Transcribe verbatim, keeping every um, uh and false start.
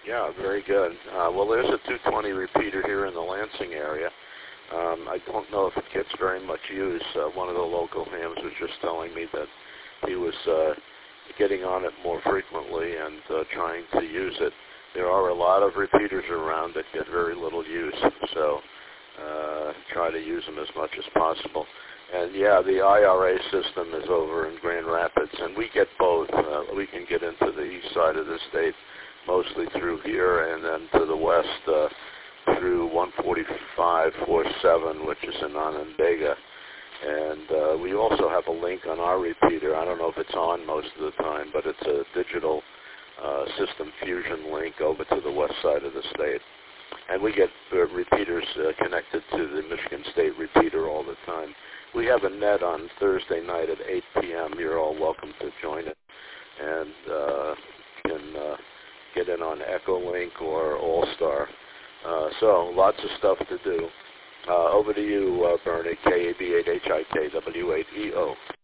Yeah, very good. Uh, well, there's a two twenty repeater here in the Lansing area. Um, I don't know if it gets very much use. Uh, one of the local hams was just telling me that he was uh, getting on it more frequently and uh, trying to use it. There are a lot of repeaters around that get very little use, so uh, try to use them as much as possible. And yeah, the I R A system is over in Grand Rapids, and we get both. Uh, we can get into the east side of the state mostly through here, and then to the west uh, through one forty-five forty-seven, which is in Onondaga. And uh, we also have a link on our repeater. I don't know if it's on most of the time, but it's a digital uh, system fusion link over to the west side of the state. And we get uh, repeaters uh, connected to the Michigan State repeater all the time. We have a net on Thursday night at eight p m You're all welcome to join it. And uh, can uh, get in on Echolink or All-Star. Uh, so lots of stuff to do. Uh, over to you, uh, Bernie, K A B eight H I K W eight E O.